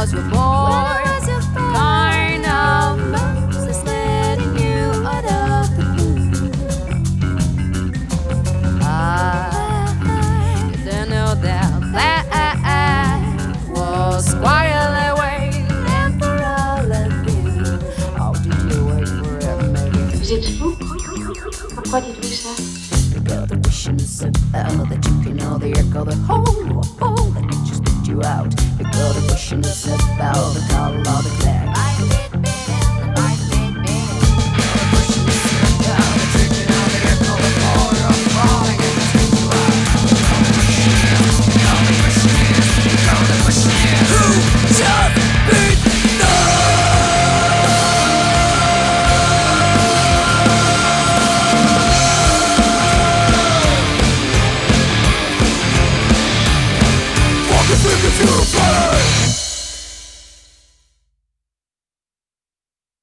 was your boy, kind of Moses letting you out of the blue. I didn't know that was quietly waiting for all of you. How did you wait forever, maybe? Vous êtes fou? Pourquoi dites-vous ça? Because the vision is so bad that you can know the echo, the hole that it just spit you out. Because the vision is so bad, the color of the flag. Fucking think it's your play.